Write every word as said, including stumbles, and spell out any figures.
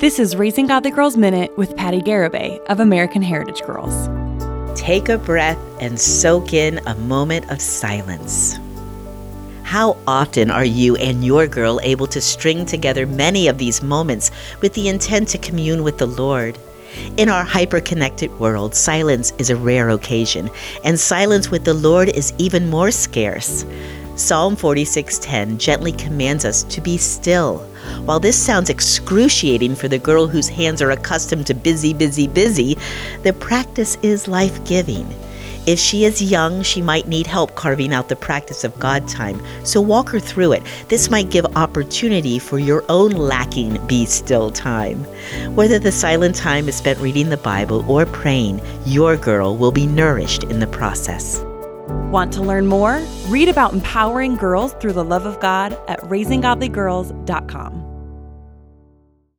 This is Raising Godly Girls Minute with Patty Garibay of American Heritage Girls. Take a breath and soak in a moment of silence. How often are you and your girl able to string together many of these moments with the intent to commune with the Lord? In our hyper-connected world, silence is a rare occasion, and silence with the Lord is even more scarce. Psalm forty-six ten gently commands us to be still. While this sounds excruciating for the girl whose hands are accustomed to busy, busy, busy, the practice is life-giving. If she is young, she might need help carving out the practice of God time, so walk her through it. This might give opportunity for your own lacking be still time. Whether the silent time is spent reading the Bible or praying, your girl will be nourished in the process. Want to learn more? Read about empowering girls through the love of God at raising godly girls dot com.